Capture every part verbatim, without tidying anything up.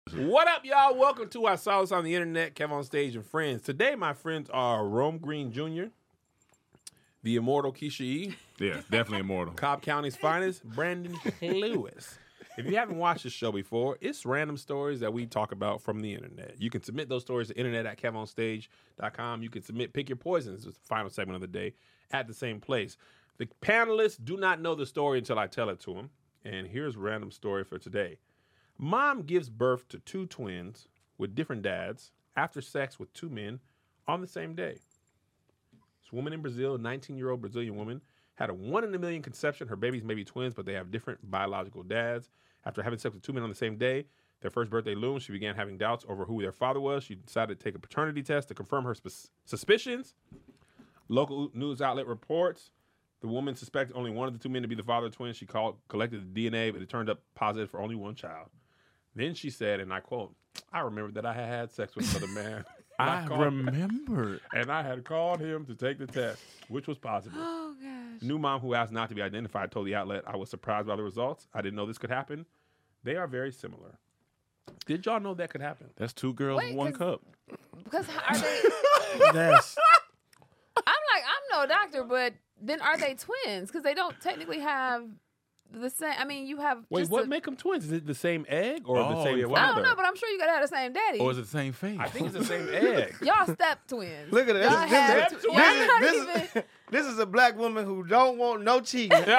What up, y'all? Welcome to our Solace on the Internet, Kev on Stage and Friends. Today, my friends are Rome Green Junior, the immortal Keisha E. Yeah, definitely immortal. Cobb County's finest, Brandon Lewis. If you haven't watched the show before, it's random stories that we talk about from the internet. You can submit those stories to internet at kev on stage dot com. You can submit Pick Your Poisons, the final segment of the day, at the same place. The panelists do not know the story until I tell it to them. And here's a random story for today. Mom gives birth to two twins with different dads after sex with two men on the same day. This woman in Brazil, a nineteen-year-old Brazilian woman, had a one in a million conception. Her babies may be twins, but they have different biological dads. After having sex with two men on the same day, their first birthday loomed. She began having doubts over who their father was. She decided to take a paternity test to confirm her sp- suspicions. Local news outlet reports the woman suspected only one of the two men to be the father of twins. She called, collected the D N A, but it turned up positive for only one child. Then she said, and I quote, "I remember that I had had sex with another man. I, I remember. And I had called him to take the test, which was positive." Oh, gosh. New mom who asked not to be identified told the outlet, "I was surprised by the results. I didn't know this could happen. They are very similar." Did y'all know that could happen? That's two girls, Wait, one 'cause- cup. Because are they? Yes. I'm like, I'm no doctor, but then are they twins? Because they don't technically have the same. I mean, you have. Wait, just what a, make them twins? Is it the same egg or the Oh, same yeah, what- I father? don't know, but I'm sure you gotta have the same daddy. Or is it the same face? I think it's the same egg. Y'all step twins. Look at it. Y'all This, have this, tw- this, y'all not this, even- is, this is a black woman who don't want no cheating. Ain't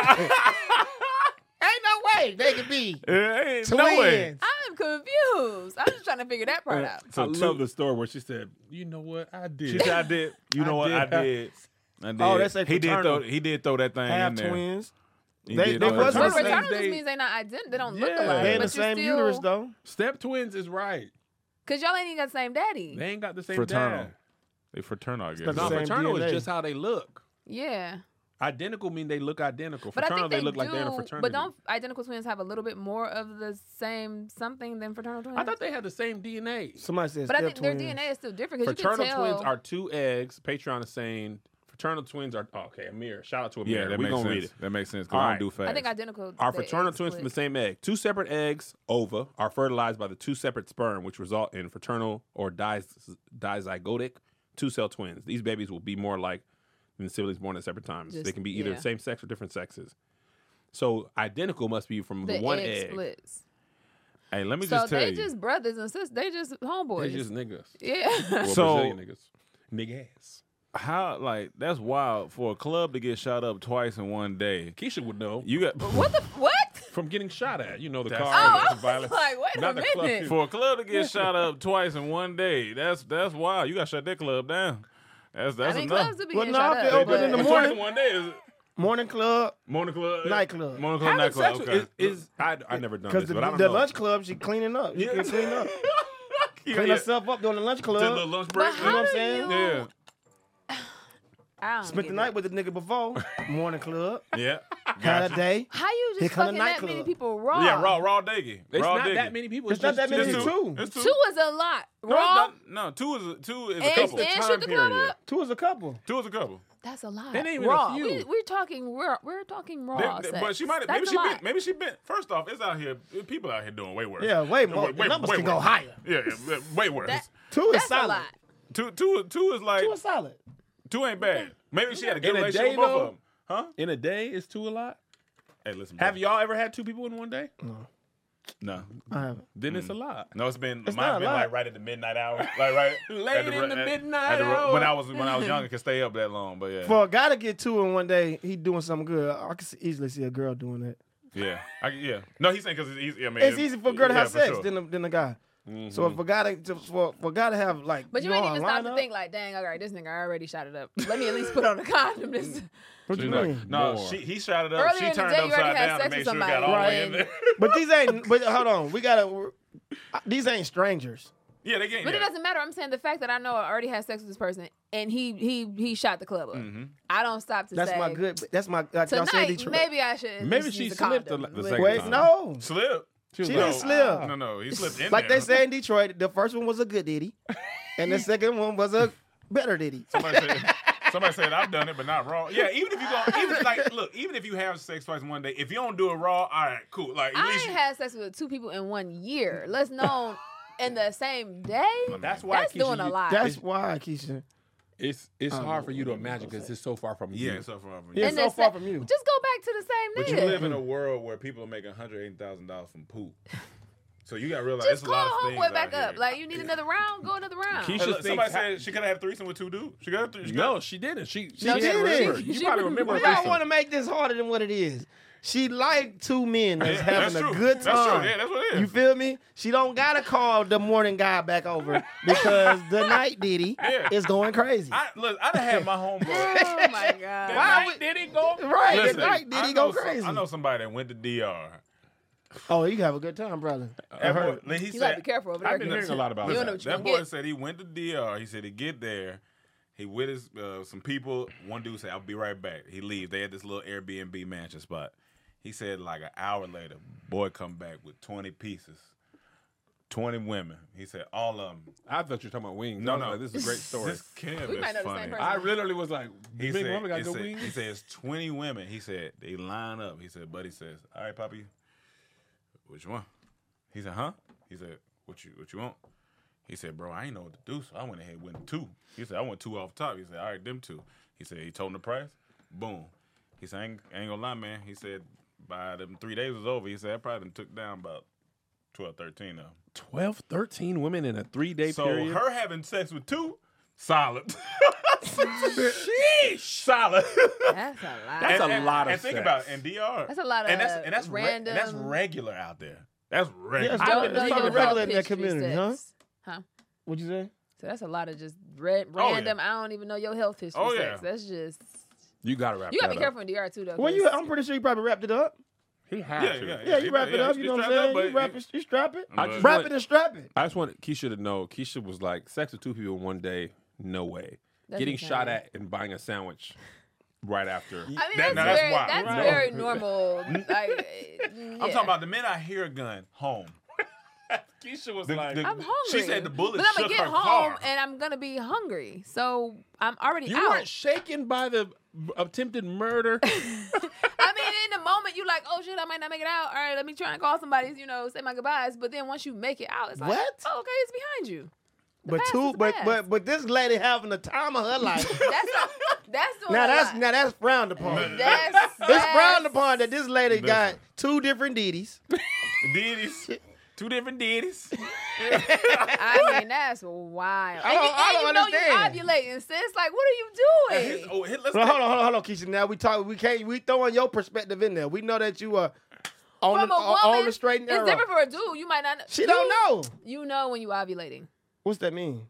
no way they could be It ain't twins. no way. I'm confused. I'm just trying to figure that part out. So I So love two- the story where she said, "You know what? I did." She said, "I did." You know I what? did I have- did. I did. Oh, that's a he did fraternal. throw. He did throw that thing Half in there. twins. He They- did they throw wasn't that But the thing. same- fraternal just they- means they not identical. They don't look Yeah. alike. They in but the you're same still, uterus though. Step twins is right. Cause y'all ain't even got the same daddy. They ain't got the same Fraternal. dad. They fraternal, I guess. got the No, same fraternal D N A. is just how they look. Yeah. Identical mean they look identical. But I Fraternal, think they, they look do, like they're in a fraternity. But don't identical twins have a little bit more of the same something than fraternal twins? I thought they had the same D N A. Somebody said But I step think their twins. D N A is still different because you Fraternal can tell. twins are two eggs. Patreon is saying fraternal twins are, oh, okay, Amir. Shout out to Amir. Yeah, that We're makes going to sense. read it. That makes sense. Cause All I right. don't do fast. I think identical. Our the fraternal eggs twins from the split. same egg. Two separate eggs, ova, are fertilized by the two separate sperm, which result in fraternal or dis- dizygotic two-cell twins. These babies will be more like than siblings born at separate times. Just- they can be either yeah. same sex or different sexes. So identical must be from the, The one egg egg. splits. Hey, let me So just tell they you. just brothers and sisters. They just homeboys. They just niggas. yeah. Well, So- Brazilian niggas. Niggas. How like that's wild for a club to get shot up twice in one day. Keisha would know You got what the what? from getting shot at. You know the That's- car. Oh, the I was violence. like, wait a Not the club minute. people. for a club to get shot up twice in one day. That's that's wild. You got to shut that club down. That's that's I mean, enough. clubs do be Well, getting no, shot if they up, open but- in the Twice morning. in one day is Morning club, morning club, Nightclub. morning club, Having nightclub. sex Okay. is, is I I never done because this, the, but I don't the know. lunch club she cleaning up. She can clean up, Yeah, clean yeah. herself up during the lunch Take a little club. lunch But break. how You know what I'm do saying? you- Yeah, I don't Spent the get night it. with the nigga before. Morning club, yeah. had a day. How you Here just come the fucking that nightclub. many people raw? Yeah, raw, raw diggy. It's raw not diggy. that many people. It's not just that many. two. It's two. It's two. Two is a lot. No, Raw it's not, no, two is a, two is a and, couple. and time shoot the club period. up. Two is a couple. Two is a couple. That's a lot. That ain't even a raw. few. We, we're talking raw. We're talking raw. They- they- sex. but she might have. That's Maybe a she lot. been. Maybe she been. First off, it's out here. People out here doing way worse. Yeah, way No, more. way- The way- numbers way can go worse. higher. Yeah, yeah, way worse. That- Two is That's a solid. lot. two, two, two is like Two is solid. two ain't bad. Maybe she had a good In a relationship day, with both though? of them. Huh? In a day, is two a lot? Hey, listen. Have bro. y'all ever had two people in one day? No. I haven't. Then it's a lot. No, it's been It's mine's not a been lot. like right at the midnight hour, like right Late at in the at- midnight at the- hour. When I was when I was younger, could stay up that long, but yeah, For a guy to get two in one day, he doing something good. I can see- easily see a girl doing that. yeah, I, yeah. No, he's saying because it's easy. I mean, It's easy for a girl to yeah, have for sex sure. than a, than a guy. So if a guy to, to- for, for a guy to have like, But you know, ain't a even stop to lineup- think like, dang, all right, this nigga already shot it up. Let me at least put on a condom. This What you She's like, mean? No, More. she he shot it up. Earlier she in the turned day, you already upside had down to sex make with sure it got somebody, all the way right? in there. But these ain't. But hold on, we gotta. These ain't strangers. Yeah, they can't. But yeah. it doesn't matter. I'm saying the fact that I know I already had sex with this person and he he he shot the club up. Mm-hmm. I don't stop to That's say my good. That's my. Like y'all said, tonight. Detroit. Maybe I should. Maybe just she use a slipped the- condom. the But- second Wait, time. no. Slip. She was She like, didn't slip. No, no, he slipped in Like there. they say in Detroit, the first one was a good ditty, and the second one was a better ditty. Somebody said, somebody said I've done it, but not raw. Yeah, even if you go, even like, look, even if you have sex twice in one day, if you don't do it raw, all right, cool. Like at I least ain't you, had sex with two people in one year. Let's know. in the same day. That's why That's Keisha, doing a you- lot. That's why, Keisha. It's it's Oh, hard for you to imagine because it's so far from Yeah, you. so far from Yeah, And so the far sa- from you. Just go back to the same But nigga. you live in a world where people are making one hundred eighty thousand dollars from poop. So you got to realize Just it's a lot call of things homeboy out back here. up. Like, you need another round? Go another round. Keisha Hey, look, thinks somebody ha- said she could have threesome with two dudes. She got she No, got she didn't. She she, No, she can't didn't. remember. You She- probably she- remember. Why a y'all threesome. want to make this harder than what it is? She like two men that's Yeah, having that's a true. good That's true. time. Yeah, that's what it is. You feel me? She don't gotta call the morning guy back over because the night Diddy Yeah. is going crazy. I look. I done had my homeboy. Oh, my God. That Why night would- did he go? Right, Listen, the night Diddy I go know some- crazy. I know somebody that went to D R. Oh, you have a good time, brother. That boy, like, he You said, gotta be careful over there. I've been hearing a lot about You don't that. know what you that gonna boy get. said he went to D R. He said he get there. He with his uh, some people. One dude said, "I'll be right back." He leaves. They had this little Airbnb mansion spot. He said like an hour later, boy come back with twenty pieces, twenty women. He said all of them. I thought you were talking about wings. No, I was no, like, this is a great story. This Kev We is might know the funny. same person. I literally was like, He big said, woman got it good said- wings. he says twenty women. He said they line up. He said, buddy says, all right, Poppy, which one? He said, huh? He said, what you what you want? He said, bro, I ain't know what to do, so I went ahead and went two. He said, I went two off top. He said, all right, them two. He said, he told him the price. Boom. He said, I ain't, I ain't gonna lie, man. He said, by them three days was over, he said, I probably done took down about twelve, thirteen of them. twelve, thirteen women in a three-day So period. her having sex with two, solid. Sheesh. Solid. That's a lot. That's a and, lot of And think sex. about it, in D R. That's a lot of and that's and that's re- and that's random- regular out there. That's regular. Yeah, I don't It's know probably your regular health in that history community, sex. huh? Huh? What'd you say? So that's a lot of just ra- Oh, yeah. random. I don't even know your health history Oh, sex. yeah. That's just. You gotta wrap You gotta that be up. careful in D R too, though. Well, you, 'cause- I'm pretty sure you probably wrapped it up. He had Yeah, to. yeah, Yeah, you he- wrap it yeah, up. he You know what I'm strapped up, saying? but You wrap he- it. You strap it. I just Wrap want- it and strap it. I just wanted Keisha to know. Keisha was like, sex with two people in one day, no way. That's Getting insane. shot at and buying a sandwich right after. I mean, That- that's, now that's very, wild. that's Right. very normal. Like, I'm talking about the minute I hear a gun, home. Keisha was The- like, the- I'm hungry. She said the bullet but I'm shook gonna get her home car. and I'm gonna be hungry, so I'm already you out. weren't shaken by the attempted murder. I mean, in the moment, you like, oh shit, I might not make it out. All right, let me try and call somebody, you know, say my goodbyes. But then once you make it out, it's like, What? oh, okay, it's behind you. The But past two, is the but past. but but this lady having the time of her life. that's a, that's doing now a that's lot. now that's frowned upon. That's, It's that's frowned upon that this lady Listen. got two different Diddy's. Diddies. Two different Diddies. I mean, that's wild. I and don't- you, I and don't you know understand. you ovulating, sis. Like, what are you And doing? his- oh, his- let's Well, take- hold on, hold on, hold on, Keisha. Now we talk. We can't. We throwing your perspective in there. We know that you are on From the a on- woman, on the straight and it's narrow. different for a dude. You might not know. She you, don't know. You know when you ovulating. What's that mean?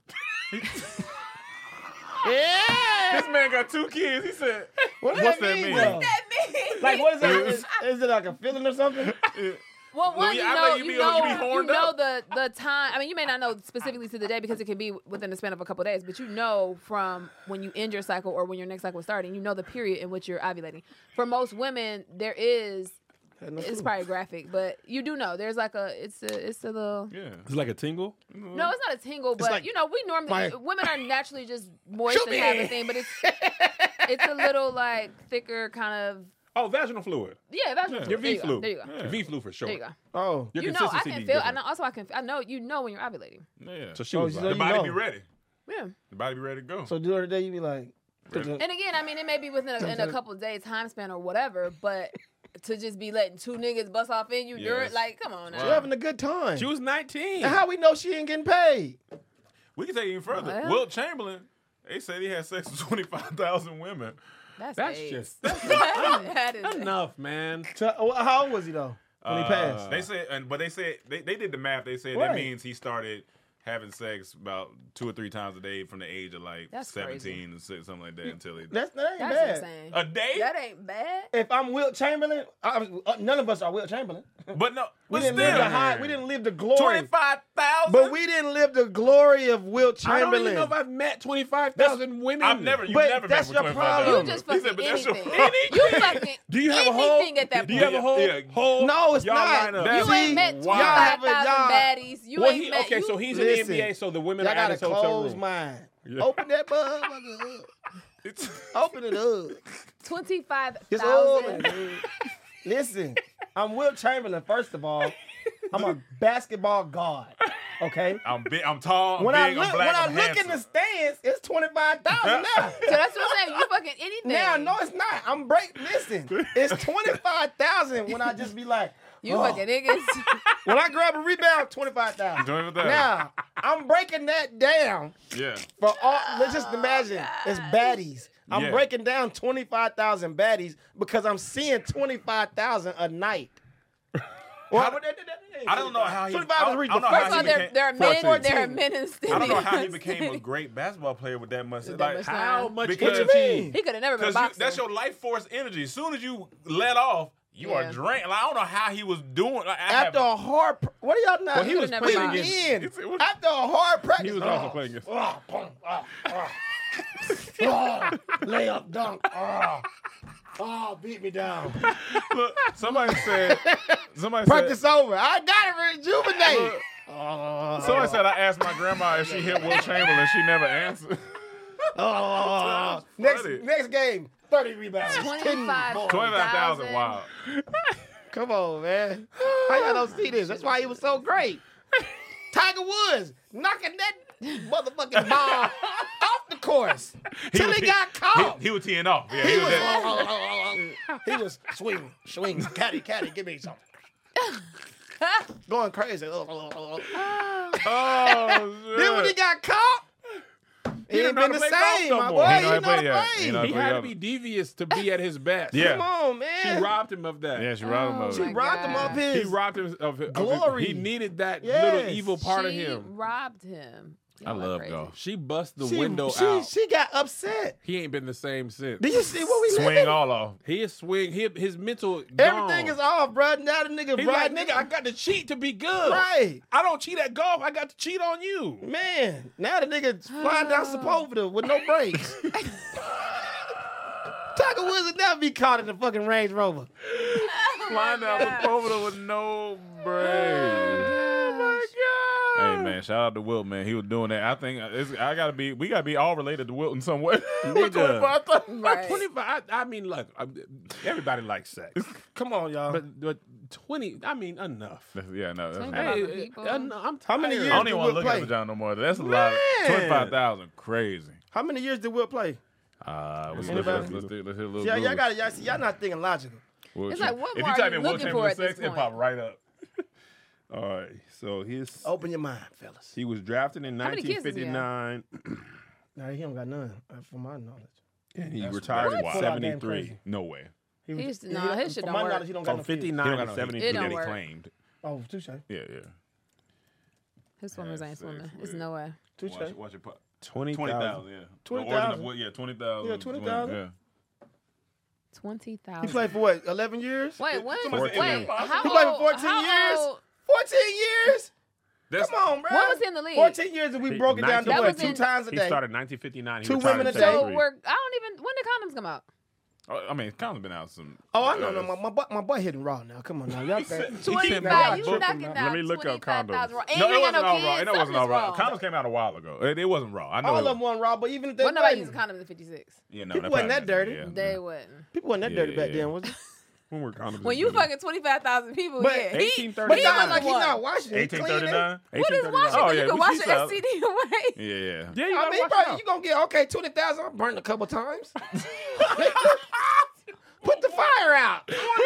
This man got two kids. He said, What does What's that that mean? mean? though? That means? Like, what is that? Is, is it like a feeling or something? Well, one, Louis, you I know, know you you be- know, you be you horned know up. the the time. I mean, you may not know specifically to the day because it can be within the span of a couple of days. But you know from when you end your cycle or when your next cycle is starting, you know the period in which you're ovulating. For most women, there is. Had no It's clue. probably graphic, but you do know there's like a. It's a. It's a little. yeah. It's like a tingle. No, it's not a tingle, but like you know, we normally my- women are naturally just moist Shoot and have me. a thing, but it's it's a little like thicker kind of. Oh, vaginal fluid. Yeah, that's what Your there V you go. flu. There you go. Your V flu for sure. There you go. Oh, Your You know, I consistency can be feel. I different. know. Also, I can. I know. You know when you're ovulating. Yeah. So she Oh, was so like, The you body know. be ready. Yeah. The body be ready to go. so the other day you be like, Ready. And again, I mean, it may be within a, in a couple of days time span or whatever, but to just be letting two niggas bust off in you, you're Yes. like, come on now. she having a good time. she was nineteen. And how we know she ain't getting paid? We can take it even further. Well. Wilt Chamberlain, they said he had sex with twenty-five thousand women. That's, That's AIDS. just that is enough, man. So, oh, how old was he though when he Uh, passed? They said, and but they said they, they did the math. They said Right. that means he started having sex about two or three times a day from the age of like That's seventeen to six, something like that until he That's that ain't That's bad. insane. a day. That ain't bad. If I'm Wilt Chamberlain, I, was- uh, none of us are Wilt Chamberlain. But no, We but didn't still, live the high. We didn't live the glory. twenty-five thousand. But we didn't live the glory of Wilt I don't Chamberlain. even know if I've met twenty-five thousand women. I've never. You But never that's met your with twenty-five problem. You thousand. just He fucking said, but that's your- anything. You fucking Do you have a hole? anything at that Do point. you have a hole? Yeah. hole? No, it's Y'all not. line up. That's- You ain't See, met wow. twenty-five thousand Y'all- baddies. You Well, ain't he, met. okay, you, so he's in Listen, the N B A, so the women Y'all are at got his a hotel closed room. mind. Yeah. Open that motherfucker up. It's- Open it up. twenty-five Just open thousand. it. dude. Listen, I'm Wilt Chamberlain. First of all, I'm a basketball god. Okay. I'm big. I'm tall. I'm When big. I I'm look, black. when I I'm look handsome. in the stands, it's twenty five thousand now. So that's what I'm saying. You fucking anything. Now, no, it's not. I'm break. Listen, it's twenty five thousand when I just be like, You oh. fucking niggas. When I grab a rebound, twenty five thousand. twenty-five thousand. Now I'm breaking that down Yeah. for all. Let's just imagine it's baddies. I'm Yeah. breaking down twenty five thousand baddies because I'm seeing twenty five thousand a night. Well, How- I don't know how he. twenty-five I is don't, I reaching don't know the First how of all, he there, became. there are men. fourteen. There are men in I don't know how he stadiums. became a great basketball player with that much. That Like much How time. much Because- energy? What you mean? He could have never been a Because boxer. that's your life force energy. As soon as you let off, you Yeah. are drained. Like, I don't know how he was doing. Like, I After have, a hard, pr- what are y'all not? Well, he was never playing boxed. against. in. It's- it was- After a hard practice, He was oh, also playing against. Oh, boom, oh, oh. Oh, layup, dunk. Oh, oh, beat me down. look, somebody said. Somebody Practice said. over. I got it rejuvenated. Look, Oh, somebody said I asked my grandma if she hit Will Chamberlain. She never answered. oh. Next, funny. next game, thirty rebounds. twenty-five. Twenty-five thousand. Wow. Come on, man. How y'all don't see this? That's why he was so great. Tiger Woods knocking that motherfucking ball off the course till was- he, got caught. He, he was teeing off. Yeah, He he was. was, that- he was swing, swing, caddy, caddy, give me something. Going crazy. Oh, Then when he shit. got caught, he didn't ain't know been how the to play golf same, no my more. boy. He He know how know to play, how to yeah. play. He know- He Yeah. had to be devious to be at his best. Yeah. Come on, She man. robbed him of that. Yeah, she robbed him Oh, of She my it. robbed him God. of his. He robbed him of, of Glory. He needed that Yes. little evil part of She him. robbed him. I Y'all are love crazy. golf. She bust the she, window she, out. She got upset. He ain't been the same since. Do you see what we Swing living? all off. He is swing. He, his mental. Everything gone. is off, bro. Now the nigga He like, riding. nigga, I got to cheat to be good. Right. I don't cheat at golf. I got to cheat on you. Man, now the nigga flying down Sepulveda with no brakes. Tiger Woods would never be caught in the fucking Range Rover. Flying down the Sepulveda with no brakes. Oh my Hey man, shout out to Wilt, man. He was doing that. I think it's, I gotta be. We gotta be all related to Wilt in some way. Nigga. Right. twenty-five. I, I mean, look, I, everybody likes sex, Come on, y'all. but but twenty. I mean, enough. Yeah, no. That's Twenty-five. not, Hey, people. uh, no, I'm How many tired. years I don't even want to Wilt look at play? the John no more. That's a lot. Man. Twenty-five thousand, crazy. How many years did Will play? Uh, let's, let's, Anybody? let's, let's, do- let's hit a little. Yeah, y'all Google. got y'all, see, y'all not thinking logical. Will It's Cham- like, what if more you are type you in Will looking Chamberlain for at this sex, it point? pop right up. All right, so his Open your mind, fellas. he was drafted in How many nineteen kids does he have? fifty-nine, Nah, he don't got none, uh, from my knowledge. and he That's retired wild. in What? seventy-three. Crazy. No way. He He used to- he- nah, his shit from don't my work. knowledge, he don't got From no kids. He fifty-nine don't to got no. He, seventy-three. It that don't he work. claimed. Oh, touche. Yeah, yeah. His swimmers ain't That's swimming. six It's with- no way. Touche. Watch, watch it pop. Twenty Twenty thousand. thousand, yeah. twenty The origin of thousand. what- Yeah, twenty thousand. Yeah, twenty thousand. Yeah. Twenty He thousand. played for what, eleven years? Wait, when? Somebody Wait, said how He played for old- fourteen how years? old- fourteen years? That's, Come on, bro. When was he in the league? fourteen years and we He- broke it down to That what, was two in- times a He day? started nineteen fifty-nine. He Two retired women in a day? So seventy-three. we're. I don't even. When did condoms come out? I mean, Colin's been out some. Oh, I know. No, my, my, butt, my butt hitting raw now. Come on now. Y'all think. Twenty-five. You Tripping, knocking man. down Let me look up twenty-five condoms. thousand raw. And No, you it ain't wasn't got no all kids. raw. It wasn't Something's all raw. wrong. Condoms came out a while ago. It, it wasn't raw. I know. All it of them weren't raw, but even if they Well, nobody wasn't, used condoms in fifty-six. Yeah, no, People that wasn't that probably- dirty. yeah. They wouldn't. people wasn't that dirty back Yeah. then, was it? When were condoms When you invented? fucking twenty-five thousand people, But yeah. He, eighteen But thirty-nine. he not was like the he's one. not washing it. eighteen cleaning it. thirty-nine. What is washing? Oh, Oh, yeah, you can we wash see your stuff. S T D away. Yeah, yeah. Yeah, you I gotta mean, watch probably, out. you gonna get okay twenty thousand. I'm burning a couple times. Put the fire out.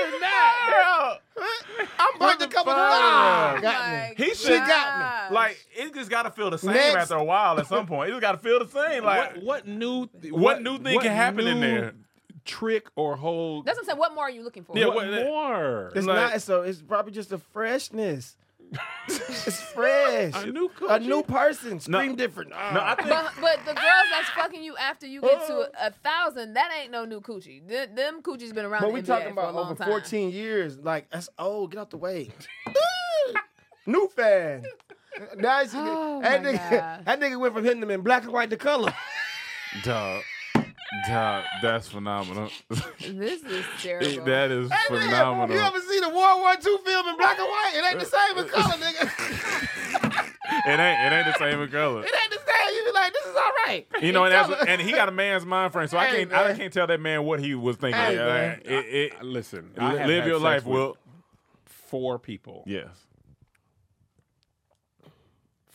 I'm burning a couple fire times. out. Got me. My He She got gosh. Like it just got to feel the same Next. after a while. At some point, it just got to feel the same. Like what, what new what new thing can happen in new there? Trick or whole? That's what I'm saying. What more are you looking for? Yeah, what, what- more? It's Like- not. It's so. It's probably just a freshness. It's fresh. A new A new person. Scream No. different. No, I think But, but the girls that's fucking you after you get to a, a thousand, that ain't no new coochie. Them, them coochies been around But the we N B A talking for a about long over time. fourteen years. Like that's old. Get out the way. New fan. Now he's- Oh, that, my nigga, God. that nigga went from hitting them in black and white to color. dog, dog, that's phenomenal. This is terrible. that is Hey, nigga, phenomenal. you ever seen a World War Two film in black and white? It ain't the same in color, nigga. It ain't. It ain't the same in color. It ain't the same. You be like, this is all right. You know, and, In that's, color. and he got a man's mind frame, so I Hey, can't. I man. can't tell that man what he was thinking. Hey, Uh, man. it, it, Uh, Listen, li- I have live had your sex life, with Will. Four people. Yes.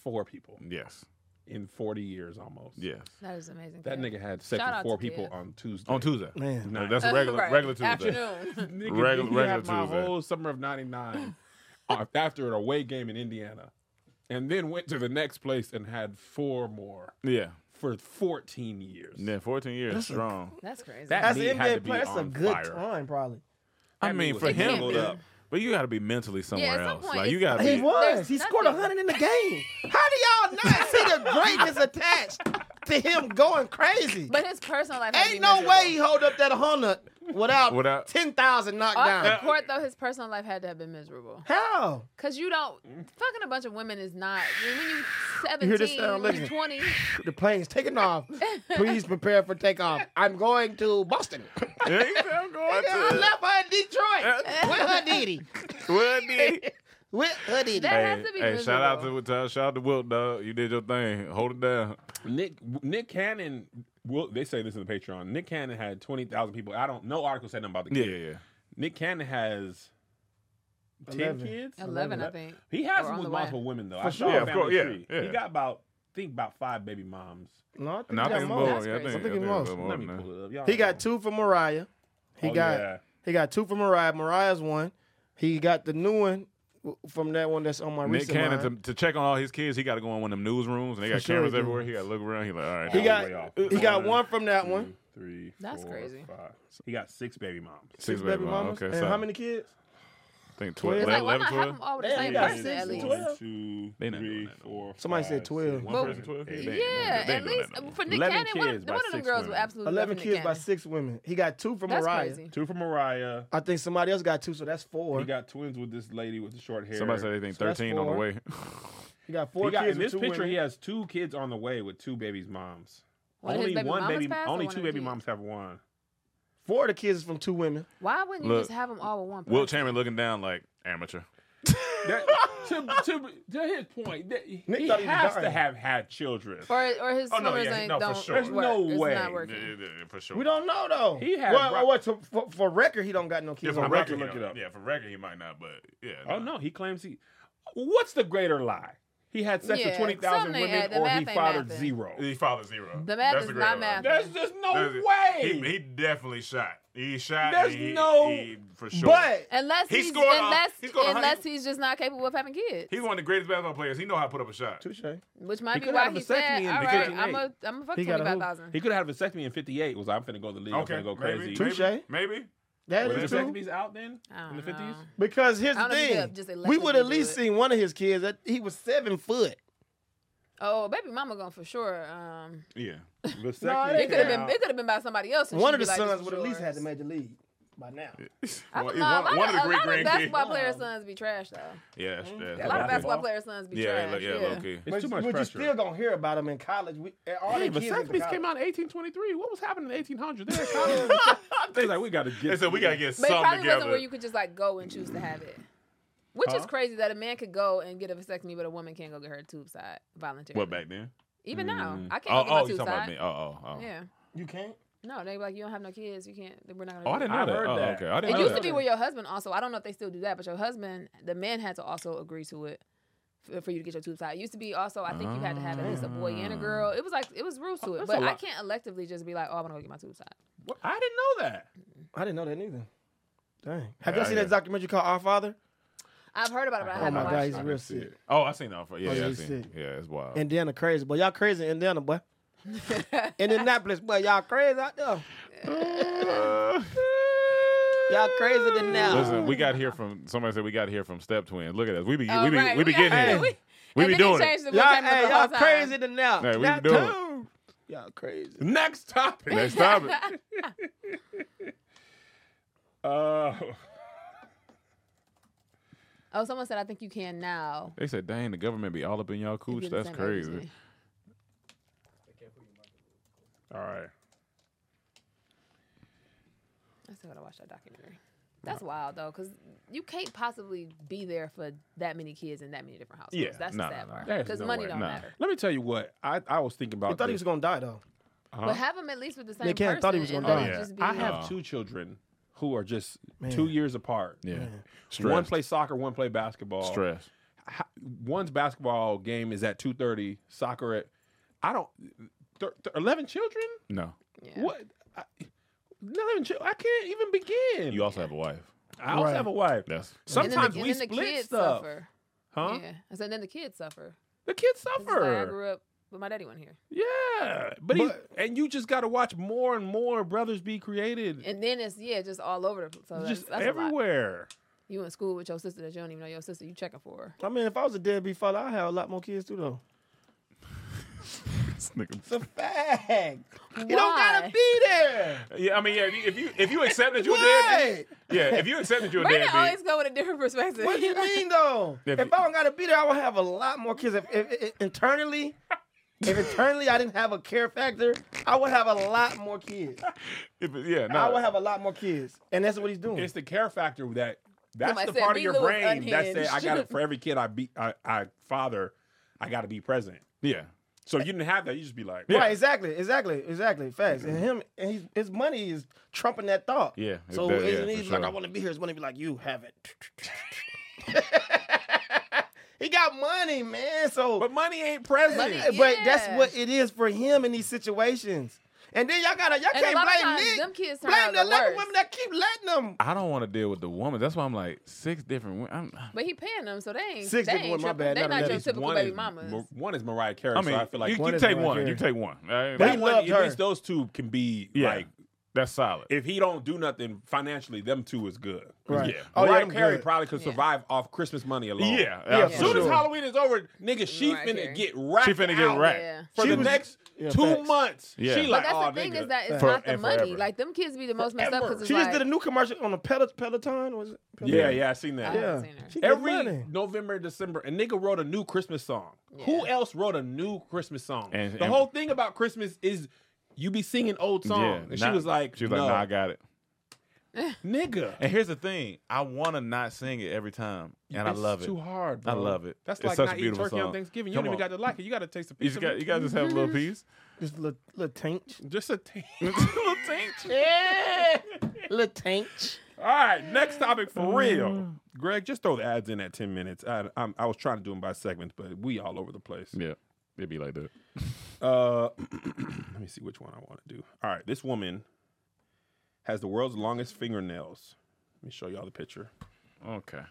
four people Yes. in forty years almost. Yes. That is amazing. That Kev. nigga had sex Shout with out four to people Kev. on Tuesday. On Tuesday. Man. Nice. That's a regular Right. regular Tuesday. Afternoon. Nigga, Regular- he regular had my Tuesday. whole summer of ninety-nine uh, after an away game in Indiana. And then went to the next place and had four more Yeah. for fourteen years. Yeah, fourteen years That's a- strong. That's crazy. That As meat an had N B A to be player, that's a on good fire. time, probably. I That mean, meat was for It can't him, be. up. but you got to be mentally somewhere at some else. point Like you it's- got to He be. was. There's He scored a nothing. hundred in the game. How do y'all not see the greatness attached to him going crazy? But his personal life. had to be Ain't no miserable. way he hold up that hundred without, Without- ten thousand knocked Off down. the court, though, his personal life had to have been miserable. How? Cause you don't fucking a bunch of women is not. When you You hear this seventeen, sound? when you Listen. twenty, The plane's taking off. Please prepare for takeoff. I'm going to Boston. Yeah, he said, I'm going I to. left her in Detroit. With her Diddy. What did? With her Diddy. That Hey, has to be hey, shout out miserable. to shout out to Wilt, dog. You did your thing. Hold it down. Nick Nick Cannon, well, they say this in the Patreon. Nick Cannon had twenty thousand people. I don't. No article said nothing about the Yeah, kid. yeah, yeah. Nick Cannon has ten Eleven. kids. eleven, I think. He has Or them on with the way. multiple women though. For I saw sure. a Yeah, of family course, yeah, tree. yeah. He got about, I think about five baby moms. No, I think No, I he think got it's more. more. That's Yeah, I crazy. think, I think it's I more. think it's more Let me than that. pull it up. Y'all He know. got two for Mariah. He Oh, got yeah. he got two for Mariah. Mariah's one. He got the new one w- from that one that's on my Nick recent Cannon line. to, to check on all his kids. He got to go in one of them newsrooms, and they For got sure cameras he do. everywhere. He got to look around. He like, all right, He All got the way off. he got One, one from that two, one. Three, That's four, crazy. five. He got six baby moms. six baby mamas. Okay, and so how many kids? I think Twelve. twelve, It's like, why eleven, not have twelve. them all with the Damn, same you got person six at and least? twelve. One, two, They not three, doing that. four, Somebody said five, twelve. six. One Well, person, twelve. Yeah, They- they- Yeah, they at ain't doing least that no more. for Nick eleven Cannon, one of, kids by one of them six girls women. would absolutely Eleven love Nick kids by Cannon. six women. He got two for That's Mariah. crazy. Two for Mariah. I think somebody else got two, so that's four. He got twins with this lady with the short hair. Somebody said they think So that's thirteen on the four. way. He got four He got, kids in with this two picture, women. he has two kids on the way with two babies' moms. One of his only baby one mamas baby, passed or only one two of the baby kids? moms have one. Four of the kids is from two women. Why wouldn't you Look, just have them all with one person? Wilt Chamberlain looking down like amateur. That, to, to, to his point, that he Nick thought he was has to dying. have had children. Or, or his Oh, no, swimmers yeah, ain't no, for don't sure. There's work. no It's way. not Yeah, working. yeah, yeah, for sure. We don't know though. He had well, Bro- what, for, for, for record, he don't got no Yeah, kids. for I'm on about to record, look he it don't- up. Yeah, for record, he might not, but yeah. Oh no, he claims he. What's the greater lie? He had sex Yeah, with twenty thousand something ain't women, add- the or math he ain't fathered mathing. zero. He fathered zero. The math That's is the not greater math. lie. There's just no There's- way. He, he definitely shot. He shot. There's and he, no- he, for sure. But Unless He he's scored a- unless he scored a hundred- unless he's just not capable of having kids. he's one of the greatest basketball players. He know how to put up a shot. touche. Which might He be could why have a he said, vasectomy in all because right, he I'm made- a I'm a fuck He got a twenty who? five thousand. He could have had a vasectomy in fifty-eight. Was I'm finna go to the league. Okay, I'm finna go maybe, crazy. maybe, Touche. maybe. That Were is the true. vasectomies out then I in the don't know. fifties? Because here's I the don't know if thing. they'll just We would at electively least do it. seen one of his kids that he was seven foot. Oh, baby mama gonna for sure. Um, Yeah. Vasectomy. it could have been out. it could have been by somebody else. and One she'd of be the like, sons this is would at least yours. had to make the league by now. I One, don't know. A one, lot one of the a great lot of grandkids. basketball players' sons be trash though. Yeah, that's, that's A lot of basketball? basketball players' sons be Yeah, trash. like, yeah, yeah. low key. It's but too much but you pressure. still gonna hear about them in college. We, all Hey, the kids went to vasectomies college. came out in eighteen twenty-three. What was happening in eighteen hundred? They had college. They was like, we got to get. They said we gotta get But it something probably together. wasn't where you could just like go and choose to have it. Which is Huh? crazy that a man could go and get a vasectomy, but a woman can't go get her tube side voluntarily. What back then? Even now, Mm. I can't Oh, go get my oh, you tube talking about side. me? Oh, oh, oh. Yeah. You can't. No, they be like, you don't have no kids. You can't. We're not gonna. Oh, I do didn't it. know I that. heard Oh, that. okay. I didn't It know used that. to be where your husband also. I don't know if they still do that, but your husband, the man had to also agree to it f- for you to get your tube side. It used to be also. I think you had to have at least a boy and a girl. It was like it was rules to it, That's but a I lot. can't electively just be like, oh, I'm gonna go get my tube side. What? I didn't know that. I didn't know that neither. Dang. Have Yeah, y'all seen I- that documentary called Our Father? I've heard about it, but I Oh haven't my watched God, it. he's I real didn't see sick. it. Oh, I seen that. Yeah, Oh, yeah, yeah, I he's seen. sick. Yeah, it's wild. Indiana crazy, boy. Y'all crazy in Indiana, boy. Indianapolis, boy. Y'all crazy out there. Y'all crazy than now. Listen, we got here from somebody said we got here from Step Twins. Look at us. We be Oh, we be right. we be got- getting here. We, We and be then doing they it. changed the Y'all, vocabulary hey, the y'all whole time. crazy than now. Hey, we Y'all be doing it. too. Y'all crazy. Next topic. Next topic. Uh, Oh, someone said I think you can now. They said, "Dang, the government be all up in y'all if cooch. you're the That's same crazy." agency. all right. I still gotta watch that documentary. That's wild though, because you can't possibly be there for that many kids in that many different households. Yeah, that's nah, the sad nah, part. There's Because no money way. don't Nah. matter. Let me tell you what I, I was thinking He about. thought he this. was gonna die though. Huh? But have them at least with the same Nick Cannon person. thought he was and gonna then die. just be- I have Oh. two children who are just Man. two years apart. Yeah, Man. stress. One plays soccer, one play basketball. stress. how, one's basketball game is at two thirty, soccer at I don't th- th- eleven children? No. Yeah. What? I, eleven children? I can't even begin. You also have a wife. I also Right. have a wife. That's And then the- Sometimes and we then the split kids stuff. Suffer. Huh? Yeah. I said then the kids suffer. The kids 'Cause it's like I suffer. grew up with my daddy one here. Yeah. But, he's, But- and you just got to watch more and more brothers be created. And then it's yeah, just all over the place. So that's, just that's a lot. everywhere. You in school with your sister that you don't even know your sister. You checking for her. I mean, if I was a deadbeat father, I'd have a lot more kids too, though. this nigga. It's a fact. You don't Why? gotta be there. Yeah, I mean, yeah. If you if you accept that you're What? dead, yeah. If you accept that you're Brandon dead, always go with a different perspective. What do you mean, though? If If, you- I don't gotta be there, I would have a lot more kids. If, if, if internally, if internally I didn't have a care factor, I would have a lot more kids. if it- yeah, no. I would have a lot more kids, and that's what he's doing. It's the care factor that that's Somebody the said, part of "Me, your Lou, is brain that said I unhinged." got it for every kid I beat I, I father, I got to be present. yeah. So if you didn't have that, you just be like, Right, exactly, exactly, exactly. Facts. And him, and he's, his money is trumping that thought. Yeah, So it does, and yeah, he's for like, sure. I want to be here. His money be like, you have it. He got money, man. So, but money ain't present. Money- but that's Yeah. what it is for him in these situations. And then y'all gotta, y'all And a can't lot of blame times, Nick. them kids turn blame out the the eleven worst. women that keep letting them. I don't want to deal with the woman. That's why I'm like six different women. I'm, But he paying them, so they ain't. Six they different ain't ones, my tripping. bad, They not not your eleven. typical one baby is, mamas. one is Mariah Carey. I mean, so I feel like you, one you is take Mariah one. Carey. You take one. Right? that he one, loved at her. least those two can be Yeah, like. that's solid. If he don't do nothing financially, them two is good. Right. Yeah. Oh, yeah, Mariah them Carey good. probably could Yeah. survive off Christmas money alone. Yeah, Yeah, As for soon as sure. Halloween is over, nigga, she Mariah finna Carey. get racked She finna get out racked. Yeah. for She the was- next yeah, two facts. months. Yeah. She But like, But that's oh, the thing nigga. is that it's For- not the and money. forever. Like them kids be the most messed up Forever. because it's She like just did a new commercial on a Pel- Peloton. Was it? Peloton? yeah, yeah, I seen that. I haven't Yeah. seen her. She get Every money. November, December, a nigga wrote a new Christmas song. Who Yeah. else wrote a new Christmas song? And- the and- whole thing about Christmas is you be singing old songs. Yeah, and she nah- was like, she was no, like, nah, I got it. nigga. And here's the thing: I want to not sing it every time, and I It's love it. too hard, I bro. love it. That's It's like such not a eating beautiful turkey on song. Thanksgiving. You Come don't even on. got to like it. You got to taste a You piece just of got, it. you got to just have a little piece. Just a little, little taint. Just a taste. little taint. Yeah. little taint. All right, next topic for real. Greg, just throw the ads in at ten minutes. I, I'm, I was trying to do them by segments, but we all over the place. Yeah, it'd be like that. Uh, let me see which one I want to do. All right, this woman has the world's longest fingernails. Let me show y'all the picture. Okay.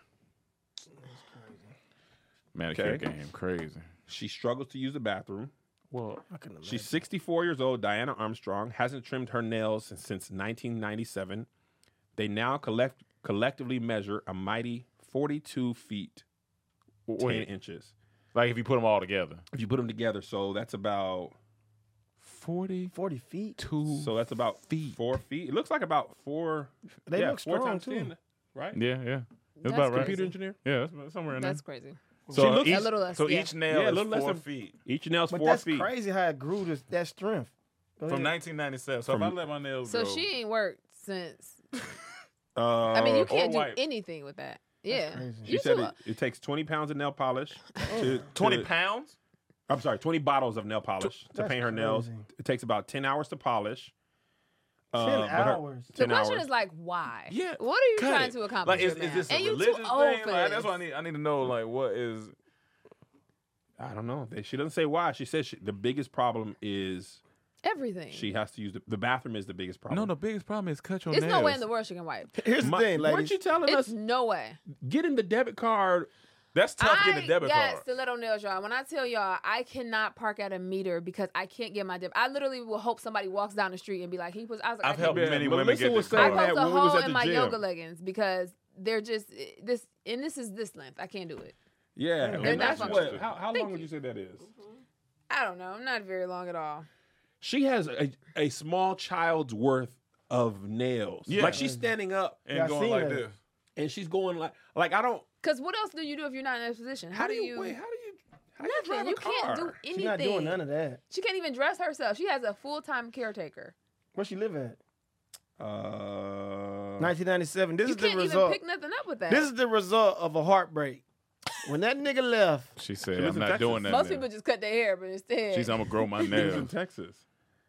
Manicure Okay. game, crazy. She struggles to use the bathroom. Well, I can imagine. She's sixty-four years old. Diana Armstrong hasn't trimmed her nails since, since nineteen ninety-seven. They now collect, collectively measure a mighty forty-two feet, ten wait, inches. like if you put them all together, If you put them together, so that's about forty forty feet. two. so that's about feet. four feet. It looks like about four. They yeah, look four strong times too. ten, right? Yeah, yeah. That's That's about right. crazy. Computer engineer. Yeah, that's about- somewhere in there. That's crazy. So She looks- each, A little less, so yeah. each nail Yeah, a is little less four than- feet Each nail's But four that's feet. crazy how it grew this, that strength. Go from ahead. nineteen ninety-seven. So From- if I let my nails So grow, she ain't worked since. Uh, I mean, you or can't do white. anything with that. Yeah. crazy. She You said too- it, it takes twenty pounds of nail polish. To, twenty to- pounds. I'm sorry, twenty bottles of nail polish to That's paint her nails. crazy. It takes about ten hours to polish. Uh, Ten but her- hours. The ten question hours. is like, why? Yeah, What are you cut trying it. to accomplish? Like, is, with is that? this a and you religious too old thing? for Like, this. that's what I need. I need to know. Like, what is? I don't know. They- She doesn't say why. She says she, the biggest problem is Everything. she has to use the, the bathroom is the biggest problem. No, the biggest problem is cut your It's nails. no way in the world she can wipe. Here's the My- thing, weren't ladies. you telling It's us no way. getting the debit card? That's tough I getting a debit got card. stiletto nails, y'all. When I tell y'all, I cannot park at a meter because I can't get my debit. I literally will hope somebody walks down the street and be like, "He was." I was like, I've I can't helped do it. many Melissa women get was this saying I card. that post a when we was hole at in the my gym. yoga leggings because they're just this, and this is this length. I can't do it. Yeah, They're and not that's functional. what. How, how Thank long would you. you say that is? I don't know. I'm not very long at all. She has a, a small child's worth of nails. Yeah. Like she's standing up and Yeah, I going seen like that. this. and she's going like like I don't. Because what else do you do if you're not in this position? How, do you? wait? How do you? How do you nothing. drive a You can't do car? anything. She's not doing none of that. She can't even dress herself. She has a full time caretaker. Where she live at? Uh, nineteen ninety-seven. This You is the can't even result. pick nothing up with that. This is the result of a heartbreak. When that nigga left, She said, She lives "I'm in not Texas. doing that." Most now. people just cut their hair, but instead, She's, "I'm gonna grow my She lives in nails." Texas.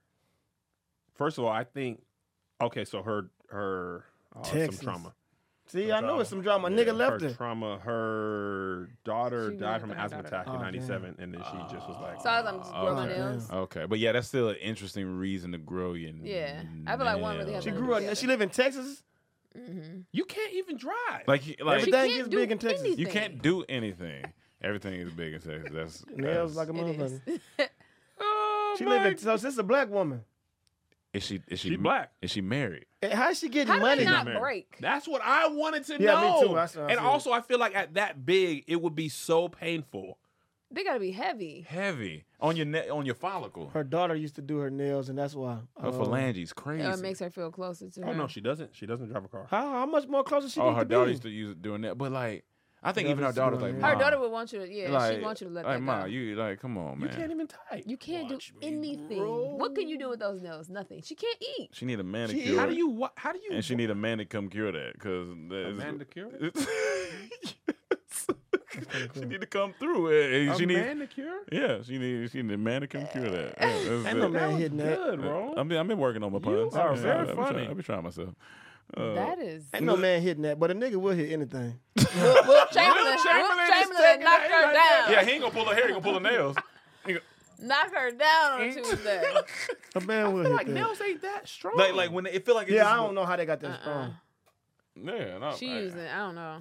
First of all, I think okay, so her her oh, some Texas. trauma. See, I know it's some drama. A Yeah, nigga left her her. trauma. Her daughter She died went from an with her asthma daughter. attack in Oh, ninety-seven, and then she just was like, So I was like, just grow my okay. nails. Okay, but yeah, that's still an interesting reason to grow your. Yeah. I feel like one really has She to grew up. together. She live in Texas. Mm-hmm. you can't even drive. like like She Everything can't gets do big in Texas. anything. you can't do anything. Everything is big in Texas. That's Nails that's- like a It motherfucker. is. oh, She my live in. So this is a black woman. Is she is she, She black. Is she married? And How's she getting How do money? they not married. break? That's what I wanted to Yeah, me know. too. That's what I and said. also, I feel like at that big, it would be so painful. They gotta be heavy. Heavy on your neck, on your follicle. Her daughter used to do her nails, and that's why. Her uh, phalanges crazy. It makes her feel closer to her. Oh no, she doesn't. She doesn't drive a car. How, how much more closer she oh, need her to daughter be? used to use it doing that, but like, I think Yeah, even her that's daughter's doing like, it. Ma, Her daughter would want you to, yeah, like, she wants you to let like, that Ma, go. you like, come on, You man. can't even type. You can't Watch do me anything. grow. What can you do with those nails? Nothing. She can't eat. She need a manicure. How do you? What? How do you? And she need a man to come cure that because Amanda Cure? she need to come through. eh, A She need, manicure? yeah, she need she need a man to come cure that. Yeah, that's Ain't it. no man That was hitting that. good, bro. I mean, I've been working on my You puns. are Yeah, very I've been funny. trying- I've been trying myself. Uh, That is. Ain't no man hitting that, but a nigga will hit anything. Wilt Chamberlain, Wilt Chamberlain Chamberlain, is taking knocked that her right down. yeah, he ain't gonna pull her hair. He gonna pull her nails. He gonna- Knocked her down on Tuesday. A man will I feel hit like that. nails ain't that strong. like, like when it feel like it's Yeah, just, I don't know how they got that Uh-uh. strong. Yeah, no, She I- using, I don't know.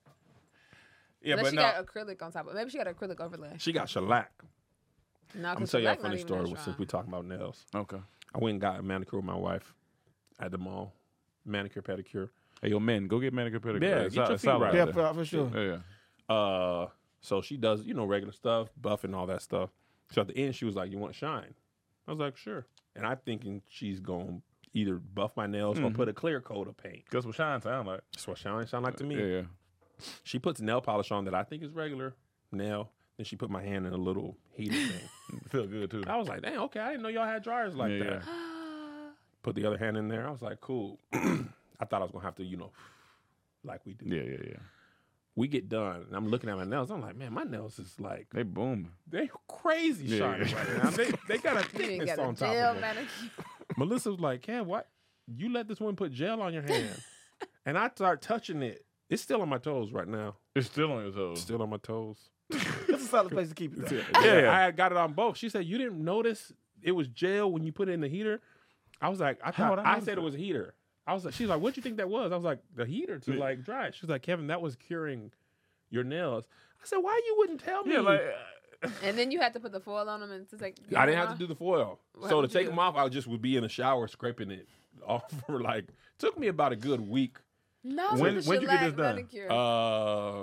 Yeah, Unless but she no. got acrylic on top of it. Maybe she got acrylic overlay. She got shellac. No, I'm gonna because tell you a shellac not funny even story that since strong. we talking about nails. Okay. I went and got a manicure with my wife at the mall. Manicure, pedicure. Hey, yo, men, go get manicure pedicure. Yeah, It's get out- your it's feet out right. out Yeah, there. for, for sure. Yeah, yeah. Uh, so she does, you know, regular stuff, buff and all that stuff. So at the end, she was like, "You want shine?" I was like, "Sure." And I'm thinking she's gonna either buff my nails or Mhm. put a clear coat of paint. That's what shine sound like. That's what shine sound like to me. Yeah, yeah. She puts nail polish on that I think is regular nail. Then she put my hand in a little heater thing. Feel good too. I was like, "Dang, okay, I didn't know y'all had dryers like Yeah, that." yeah. Put the other hand in there. I was like, "Cool." I thought I was gonna have to, you know, like we do. Yeah, yeah, yeah. We get done, and I'm looking at my nails. I'm like, "Man, my nails is like They booming. they crazy Yeah, shining yeah. right now. They they got a You didn't thickness get a on top gel of them." manicure. Melissa was like, "Cam, what? You let this woman put gel on your hand?" And I start touching it. It's still on my toes right now. It's still on your toes. Still on my toes. That's a solid place to keep it. Yeah, Yeah, yeah. I had got it on both. She said, "You didn't notice it was gel when you put it in the heater?" I was like, "I How thought would I I notice said that? it was a heater." I was like, "She's like, what'd you think that was?" I was like, "The heater to Yeah. like dry it." She's like, "Kevin, that was curing your nails." I said, "Why you wouldn't tell me?" Yeah, like And then you had to put the foil on them and to take. I didn't have to do the foil. What so to would you take do? them off, I just would be in the shower scraping it off for like took me about a good week. No, When- it's a when'd you get this shellac done? manicure. Uh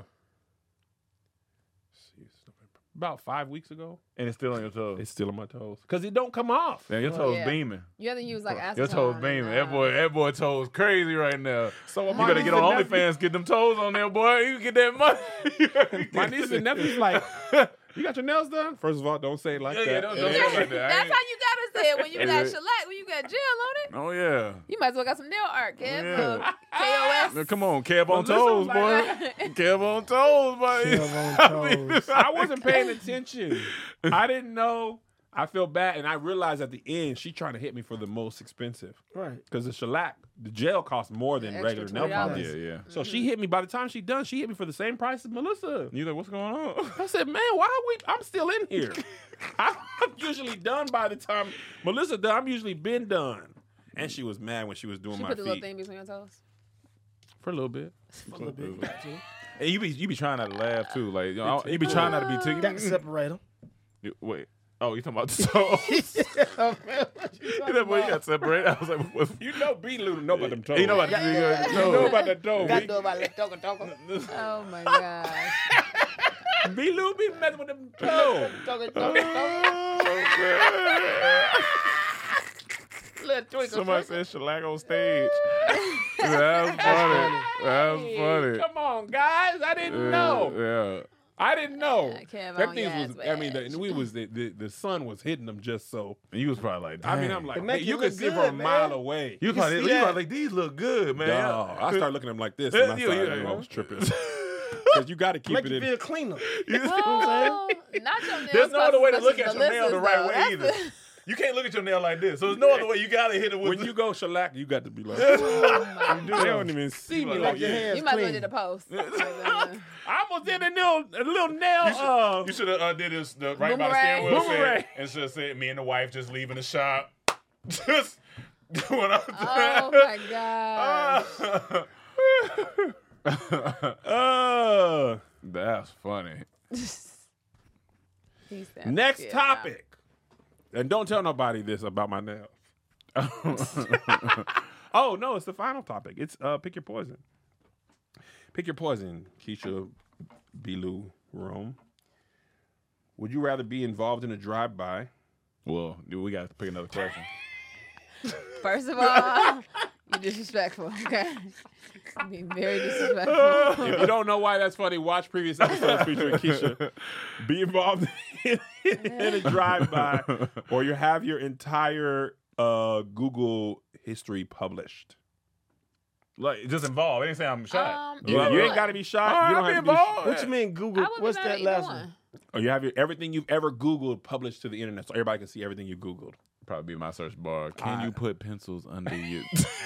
see, it's November. About five weeks ago. and it's still on your toes. It's still on my toes. Cause it don't come off. Damn, your Oh, toes yeah. beaming. You have to use like acetone. Your toes and, beaming. uh, That boy, that boy toes crazy right now. So You better get on OnlyFans, get them toes on there, boy. You can get that money. My niece and nephew's like, "You got your nails done?" First of all, don't say it like Yeah, that. yeah, don't- don't say it like that. I That's ain't- how you gotta say it when you got Yeah. shellac, when you got gel on it. Oh yeah. You might as well got some nail art, Kev. Yeah. Uh, K O S. Now, come on, Kev on Melissa toes, was boy. like- Kev on toes, boy. Kev on toes. I wasn't paying attention. I didn't know. I feel bad, and I realized at the end she trying to hit me for the most expensive Right. because the shellac, the gel costs more than Extra regular nail twenty dollars. polish. Yeah, yeah. So she hit me. By the time she done, she hit me for the same price as Melissa. You like, what's going on? I said, "Man, why are we? I'm still in here. I'm usually done by the time Melissa done. I'm usually been done." And she was mad when she was doing She my put the little feet thing between your toes. for a little bit. And you be you be trying not to laugh too, like you, know, you be trying not to be too. Got to separate them. You- Wait, oh, you talking about the toes? That boy, you got separated. I was like, what? You know, B. Lou know about them toes. You know about the You know about the toes. Got to do about that toga toga. Oh my gosh. B. Lou be messing with them toes. Toga toga toga. Little twinkle. Somebody twinkle. said shellac on stage. That was funny. That was funny. Come on, guys. I didn't know. Yeah. I didn't know. Kev That on thing gas, was. I mean, man. the, we was the, the the sun was hitting them just so. And you was probably like, I mean, dang. I'm like, It make hey, you you can look see from good, a mile man. away. You You probably, see you that? probably like, these look good, man. No, I started looking at them like this, and I Yeah, started, yeah, you know, I yeah. was tripping. Because you got to keep Make it you in. feel cleaner. You see what I'm saying? Oh, not your nails. There's no cost other way as to much look as at your nail the Melissa's, right though. way That's either. the- You can't look at your nail like this. So there's no other way. You gotta hit it with. When the, you go shellac, you got to be like, Oh my they don't even see me Like like your that. hands You might as well clean. did a post. I almost did a little, a little nail. You should, uh, you should have uh, did this the, right by the Boomerang. steering wheel Boomerang. said, and should have said, "Me and the wife just leaving the shop." Just doing up Oh my god. uh, That's funny. He said, next yeah, topic. And don't tell nobody this about my nails. Oh, no, it's the final topic. It's uh, pick your poison. Pick your poison, Keisha Belu Rome. Would you rather be involved in a drive-by? Well, we got to pick another question. First of all, you're disrespectful. Okay, you're being very disrespectful. If you don't know why that's funny, watch previous episodes featuring Keisha. Be involved in, in a drive-by, or you have your entire uh, Google history published. Like, just involved. It ain't saying I'm shot. Um, You, either you ain't one. got to be shot. All you right, don't I'll have be to be involved. What you mean Google? I would What's be mad that at either last one. one? Or you have your everything you've ever Googled published to the internet, so everybody can see everything you Googled. Probably be my search bar. Can I- you put pencils under you?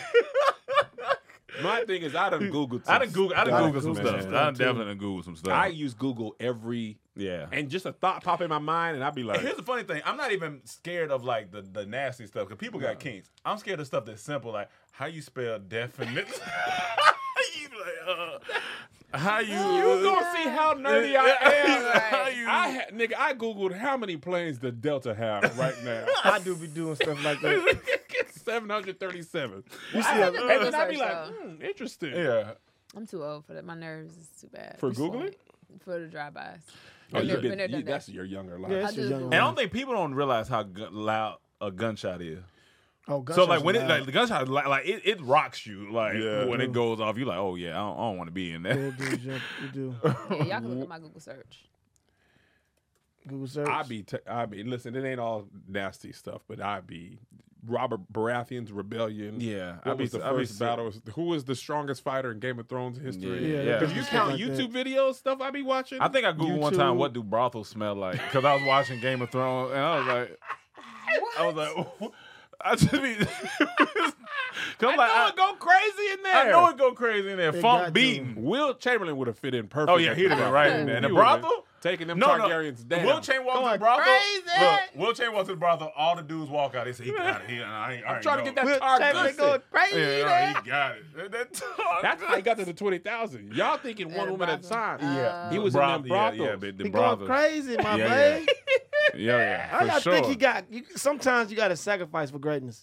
My thing is, I done Googled. I done Google. I done I Google some Googled stuff. some I done stuff, too. definitely done Google some stuff. I use Google every, yeah. and just a thought pop in my mind, and I'd be like, Here's the funny thing. I'm not even scared of like the, the nasty stuff because people got kinks. I'm scared of stuff that's simple, like how you spell definite. You like, uh, how you? you gonna see how nerdy I am. How you? I ha- nigga, I Googled how many planes does Delta have right now. I do be doing stuff like that. seven hundred thirty-seven. You see I a- have to And Google then I'd be search, like, though. hmm, interesting. yeah. I'm too old for that. My nerves is too bad. For Googling? For the drive-bys. Oh, Been you've there- been, been there, you- done that. that's your younger life. Yeah, I it's your do. young And And I one. don't think people don't realize how gu- loud a gunshot is. Oh, So gunshots like when are it loud. like the gunshot is like, like it, it rocks you like Yeah. when it goes off. You like, oh yeah, I don't, I don't want to be in Yeah, that. it do, jump- it do. Yeah, y'all can look at my Google search. Google search. I be, t- I be. Listen, it ain't all nasty stuff, but I be Robert Baratheon's rebellion. Yeah, What I be- was the I be first sick. battle? Who was the strongest fighter in Game of Thrones history? Yeah, Yeah. If you Stuff count like YouTube that. videos, stuff I be watching. I think I googled one time YouTube. what do brothels smell like because I was watching Game of Thrones and I was like, I was like, I just be. Cause I I'm like, know I, it go crazy in there. I know it go crazy in there. It Funk got beating. Will Chamberlain would have fit in perfect. Oh yeah, he'd have been right in there. And the He would've been brothel. taking them No, Targaryens no. down. Will Chain walks to the Going brothel. crazy. Look, Will Chain walks to the brothel. All the dudes walk out. They say he got it. He, I ain't, I I'm ain't trying to know. get that Will tar Chamberlain good going crazy. Yeah, there. he got it. That, that tar That's how he got to the twenty thousand. Y'all thinking one Yeah, woman at a brothel. time. Yeah, He was Broth- in them yeah, brothels. Yeah, but the He going brothels. crazy, my Yeah, man. Yeah, yeah. I for gotta sure. think he got. You, sometimes you got to sacrifice for greatness.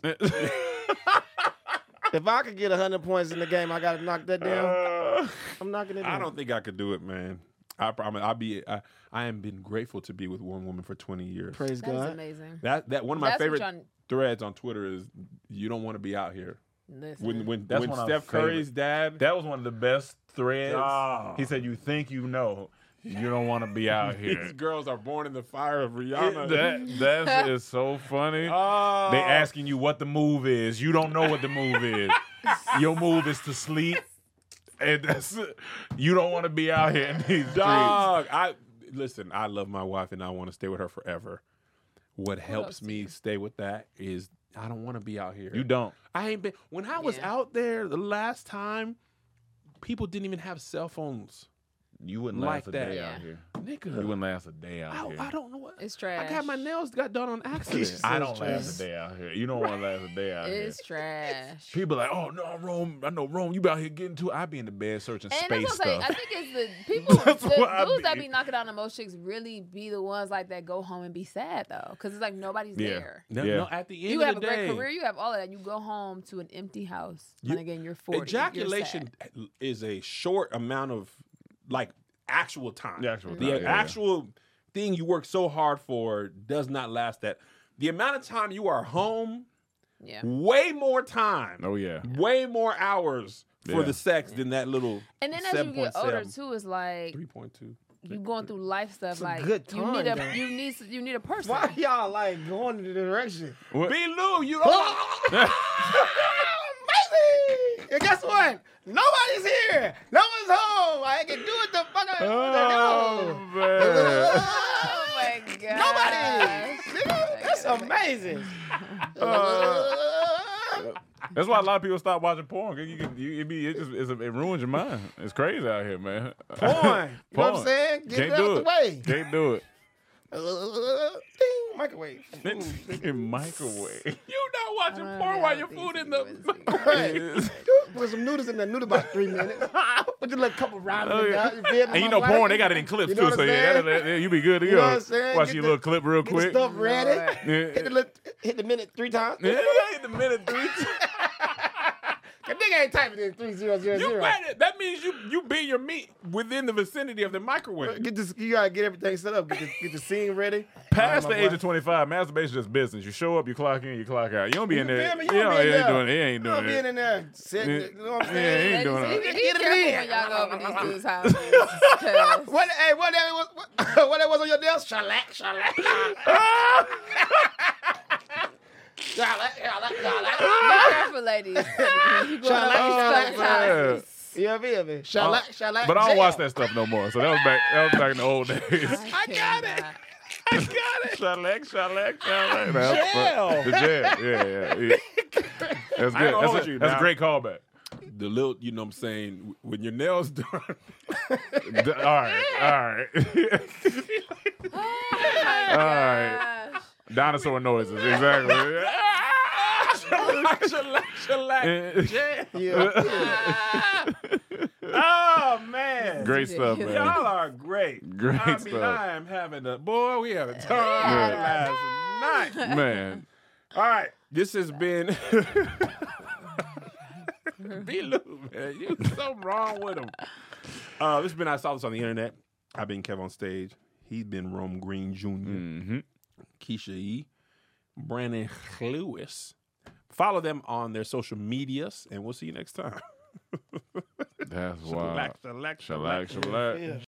If I could get hundred points in the game, I got to knock that down. Uh, I'm knocking it down. I don't think I could do it, man. I promise. I'll be. I, I am been grateful to be with one woman for twenty years. Praise That is God. amazing. That that one of my That's what favorite y'all- threads on Twitter is you don't want to be out here. Listen. When when That's when one of Steph my Curry's dad. That was one of the best threads. Ah. He said, "You think you know, you don't want to be out These here." girls are born in the fire of Rihanna. that that is so funny. Oh. They asking you what the move is. You don't know what the move is. Your move is to sleep, and that's you don't want to be out here in these streets. Dog, I listen. I love my wife, and I want to stay with her forever. What helps else do me you- stay with that is I don't want to be out here. You don't. I ain't been. When I was Yeah. out there the last time, people didn't even have cell phones. You wouldn't Like last a that. day Yeah. out here. Nigga, You wouldn't last a day out I, here. I don't know what. It's trash. I got my nails got done on accident. I It's don't trash. last a day out here. You don't want to last a day out here. It's trash. People are like, oh no, Rome. I know Rome. You out here getting to it. I be in the bed searching And space that's what I'm saying. stuff. I think it's the people, That's the what I dudes that be. be knocking down the most chicks really be the ones like that go home and be sad though, because it's like nobody's Yeah. there. No, Yeah. no, at the end You of have a the great day, career, you have all of that. You go home to an empty house, You- and again, you're forty. ejaculation You're sad. is a short amount of like actual time. The actual The time, yeah, yeah. actual thing you work so hard for does not last that. The amount of time you are home, Yeah. way more time, Oh yeah. way more hours for Yeah. the sex than that little And then as you get older too, it's like three point two. you going through life stuff. It's a Like good you need a time, though. you need you need a person. Why y'all like going in the direction? What? B. Lou, you don't. Amazing! And guess what? Nobody's here. No one's home. I can do it the fuck I want Oh to do. man. Oh my god. Nobody. Nigga, that's That's amazing. That's why a lot of people stop watching porn. 'Cause You can, you, it, be, it, just, it's, it ruins your mind. It's crazy out here, man. Porn. You know what I'm saying? Get Can't it do out it. the way. Can't do it. Ding, microwave. In microwave. You not watching Uh, porn yeah, while I your think food so. in the. Right. Put some noodles in there. Noodle about three minutes. Put your little couple rounds Oh, in yeah. there. You feel me, And you my know, boy? porn, they got it in clips You know too. what So I'm yeah, saying? that, that, you be good to You go. know what I'm saying? Watch Get your the- little clip real Get the quick. stuff ready. Lord. Hit the, little, hit the minute three times. Yeah, hit the minute three times. That nigga ain't typing in three zero zero You zero. better, that means you you beat your meat within the vicinity of the microwave. Get this, you gotta get everything set up. Get the, get the scene ready. Past All the right, my age boy. of twenty-five, masturbation is just business. You show up, you clock in, you clock out. You don't be in You there. feel me? You You don't know, be in he ain't there. doing it. He ain't You don't doing be it. in there sitting. Yeah. You know what I'm Yeah, he ain't saying? doing Ladies, it. be Get it careful in. when y'all go over these dudes' houses. 'cause What, hey, what that was? What, what that was on your desk? Shellac, shellac. Shellac, shellac, shellac. Be careful, ladies. You going Shellac, over shellac, these shellac. houses. You feel me? Shellac, shellac. But I don't jail. watch that stuff no more. So that was back. That was back in the old days. I got it. I got it. Shellac, shellac, shellac. That's Jail. fun. The jail. Yeah, yeah. yeah. That's I good. ain't That's, hold a, you that's a now. great callback. The little, you know what I'm saying, when your nails done. D- all right, all right. Oh, All right. gosh. Dinosaur noises, exactly. Shellac, shellac, shellac. Yeah. Yeah. Oh, man. Great stuff, man. Y'all are great. Great I mean, stuff. I am having a, boy, we had a time Yeah. last night. Man. All right, this has been B-Lou, man. You so wrong with him. Uh, this has been I Saw This on the Internet. I've been Kev on Stage. He's been Rome Green Junior Mm-hmm. Keisha E. Brandon Lewis. Follow them on their social medias, and we'll see you next time. That's Shellac, wild. shellac, Shellac, shellac. shellac. Yeah.